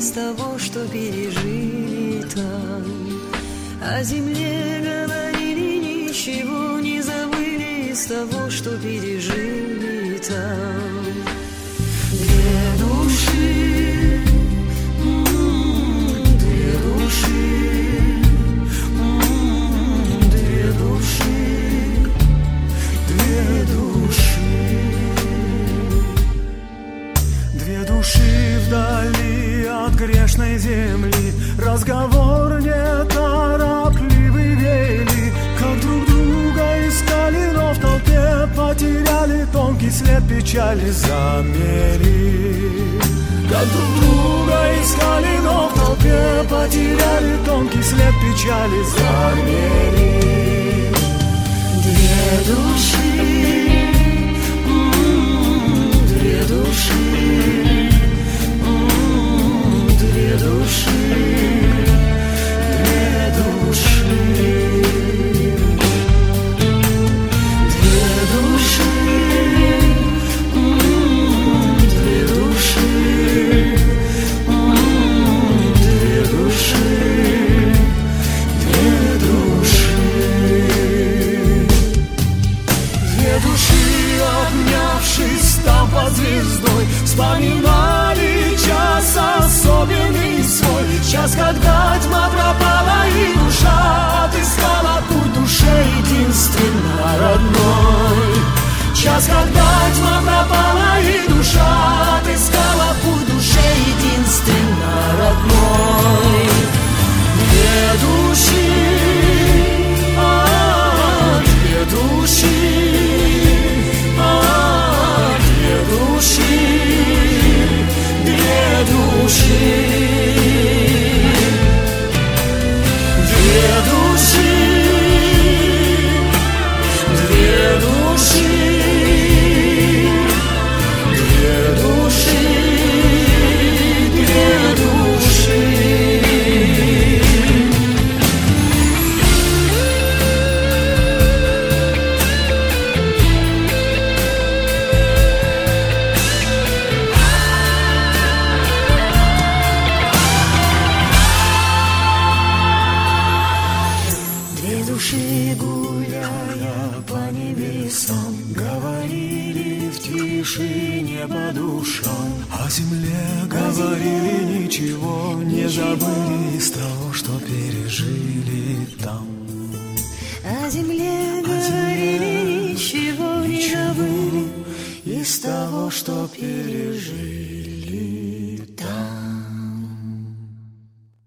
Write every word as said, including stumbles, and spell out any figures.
из того, что пережили там. О земле говорили, ничего не забыли из того, что пережили там. Две души, две души, две души, две души. Две души вдали от грешной земли, разговор неторопливый вели, как друг друга искали, но в толпе потеряли, тонкий след печали замели. Как друг друга искали, но в толпе потеряли, тонкий след печали замели. Две души, две души, две души, две души, две души, две души, две души, две души. Две души, обнявшись там под звездой, вспоминали час особенный свой. Час, когда тьма пропала и душа отыскала путь душе единственно родной. Час, когда тьма пропала и душа отыскала путь душе единственно родной. Две души, а, две души, а, две души, две души, две души, две души, две души, две души. Две души, гуляя по небесам, Говорили в тишине по душам, о земле говорили, ничего не забыли из того, что пережили там. о земле говорили, ничего не забыли Из того, что пережили.